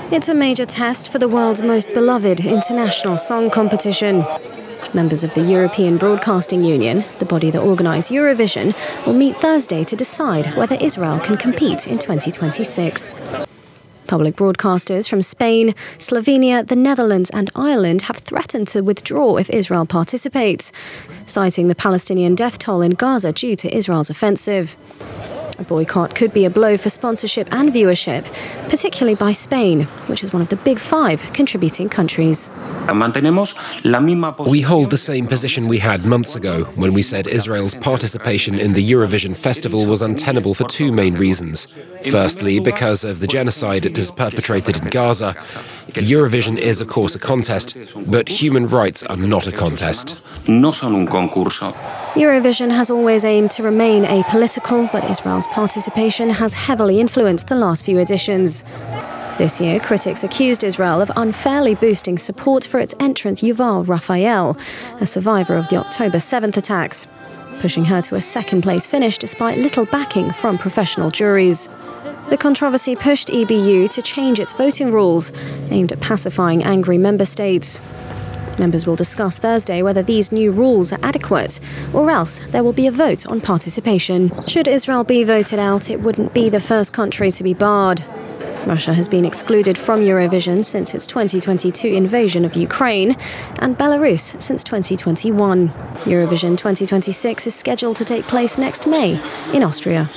It's a major test for the world's most beloved international song competition. Members of the European Broadcasting Union, the body that organise Eurovision, will meet Thursday to decide whether Israel can compete in 2026. Public broadcasters from Spain, Slovenia, the Netherlands and Ireland have threatened to withdraw if Israel participates, citing the Palestinian death toll in Gaza due to Israel's offensive. A boycott could be a blow for sponsorship and viewership, particularly by Spain, which is one of the big five contributing countries. We hold the same position we had months ago when we said Israel's participation in the Eurovision festival was untenable for two main reasons. Firstly, because of the genocide it has perpetrated in Gaza. Eurovision is, of course, a contest, but human rights are not a contest. Eurovision has always aimed to remain apolitical, but Israel's participation has heavily influenced the last few editions. This year, critics accused Israel of unfairly boosting support for its entrant Yuval Raphael, a survivor of the October 7th attacks, pushing her to a second-place finish despite little backing from professional juries. The controversy pushed EBU to change its voting rules, aimed at pacifying angry member states. Members will discuss Thursday whether these new rules are adequate, or else there will be a vote on participation. Should Israel be voted out, it wouldn't be the first country to be barred. Russia has been excluded from Eurovision since its 2022 invasion of Ukraine, and Belarus since 2021. Eurovision 2026 is scheduled to take place next May in Austria.